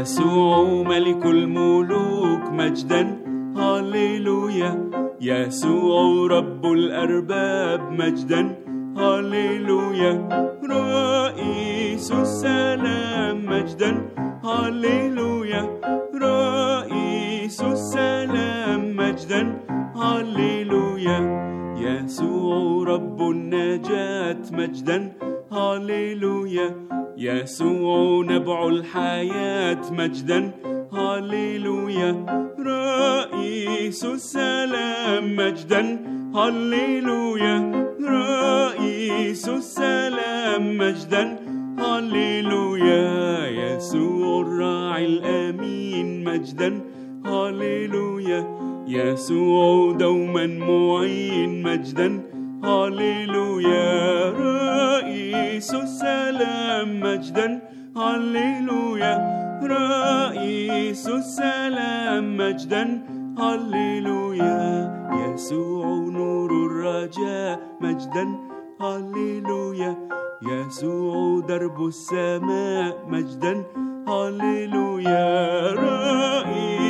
يسوع ملك الملوك مجدا هاليلويا، يسوع رب الأرباب مجدا هاليلويا، رئيس السلام مجدا هاليلويا، رئيس السلام مجدا هاليلويا، يسوع رب النجاة مجدا هاليلويا، يسوع نبع الحياة مجدا هاليلويا، رئيس السلام مجدا هاليلويا، رئيس السلام مجدا هاليلويا، يسوع الراعي الأمين مجدا هاليلويا، يسوع دوما معين مجدا هاليلويا، رئيس السلام مجدا هاليلويا، رئيس السلام مجدا هاليلويا، يسوع نور الرجاء مجدا هاليلويا، يسوع درب السماء مجدا هاليلويا، رئيس